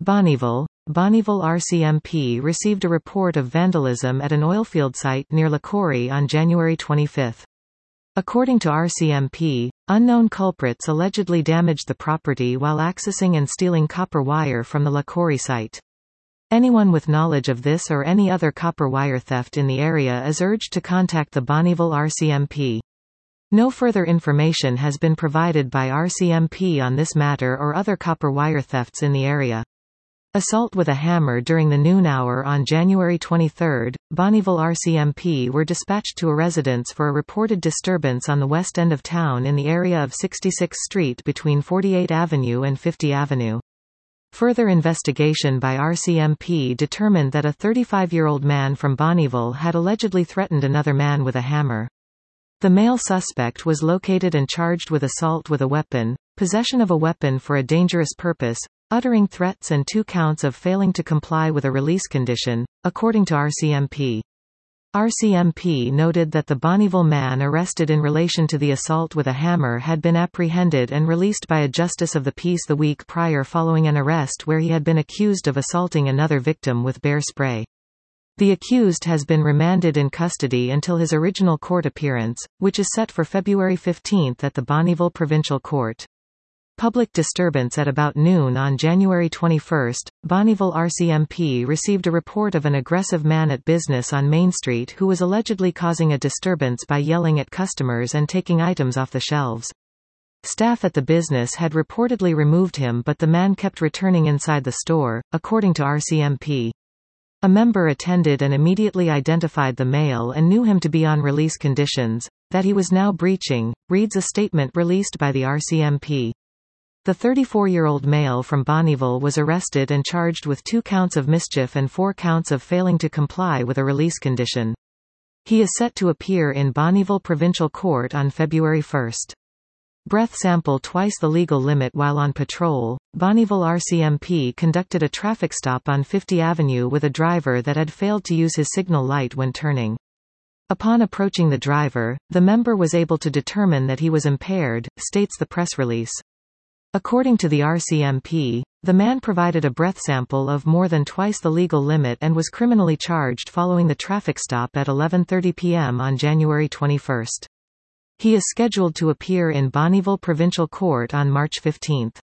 Bonnyville RCMP received a report of vandalism at an oilfield site near LaQuarrie on January 25. According to RCMP, unknown culprits allegedly damaged the property while accessing and stealing copper wire from the LaQuarrie site. Anyone with knowledge of this or any other copper wire theft in the area is urged to contact the Bonnyville RCMP. No further information has been provided by RCMP on this matter or other copper wire thefts in the area. Assault with a hammer during the noon hour on January 23. Bonnyville RCMP were dispatched to a residence for a reported disturbance on the west end of town in the area of 66th Street between 48th Avenue and 50th Avenue. Further investigation by RCMP determined that a 35-year-old man from Bonnyville had allegedly threatened another man with a hammer. The male suspect was located and charged with assault with a weapon, possession of a weapon for a dangerous purpose, uttering threats and 2 counts of failing to comply with a release condition, according to RCMP. RCMP noted that the Bonnyville man arrested in relation to the assault with a hammer had been apprehended and released by a justice of the peace the week prior following an arrest where he had been accused of assaulting another victim with bear spray. The accused has been remanded in custody until his original court appearance, which is set for February 15 at the Bonnyville Provincial Court. Public disturbance at about noon on January 21. Bonnyville RCMP received a report of an aggressive man at business on Main Street who was allegedly causing a disturbance by yelling at customers and taking items off the shelves. Staff at the business had reportedly removed him, but the man kept returning inside the store, according to RCMP. A member attended and immediately identified the male and knew him to be on release conditions, that he was now breaching, reads a statement released by the RCMP. The 34-year-old male from Bonnyville was arrested and charged with 2 counts of mischief and 4 counts of failing to comply with a release condition. He is set to appear in Bonnyville Provincial Court on February 1. Breath sample twice the legal limit while on patrol. Bonnyville RCMP conducted a traffic stop on 50th Avenue with a driver that had failed to use his signal light when turning. Upon approaching the driver, the member was able to determine that he was impaired, states the press release. According to the RCMP, the man provided a breath sample of more than twice the legal limit and was criminally charged following the traffic stop at 11:30 p.m. on January 21. He is scheduled to appear in Bonnyville Provincial Court on March 15.